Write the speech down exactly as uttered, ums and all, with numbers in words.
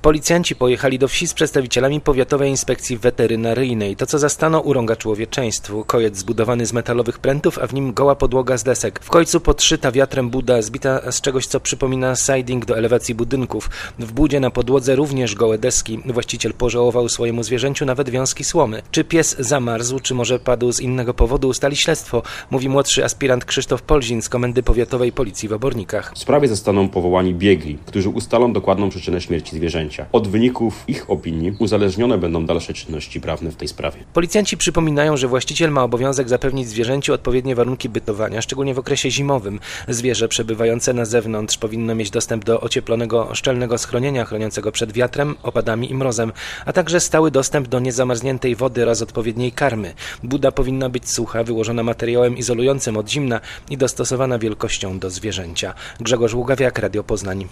Policjanci pojechali do wsi z przedstawicielami Powiatowej Inspekcji Weterynaryjnej. To, co zastano, urąga człowieczeństwu. Kojec zbudowany z metalowych prętów, a w nim goła podłoga z desek. W końcu podszyta wiatrem buda, zbita z czegoś, co przypomina siding do elewacji budynków. W budzie na podłodze również gołe deski. Właściciel pożałował swojemu zwierzęciu nawet wiązki słomy. Czy pies zamarzł, czy może padł z innego powodu, ustali śledztwo, mówi młodszy aspirant Krzysztof Polzin z Komendy Powiatowej Policji w Obornikach. W sprawie zostaną powołani biegli, którzy ustalą dokładną przyczynę śmierci zwierzęcia. Od wyników ich opinii uzależnione będą dalsze czynności prawne w tej sprawie. Policjanci przypominają, że właściciel ma obowiązek zapewnić zwierzęciu odpowiednie warunki bytowania, szczególnie w okresie zimowym. Zwierzę przebywające na zewnątrz powinno mieć dostęp do ocieplonego, szczelnego schronienia chroniącego przed wiatrem, opadami i mrozem, a także stały dostęp do niezamarzniętej wody oraz odpowiedniej karmy. Buda powinna być sucha, wyłożona materiałem izolującym od zimna i dostosowana wielkością do zwierzęcia. Grzegorz Ługawiak, Radio Poznań.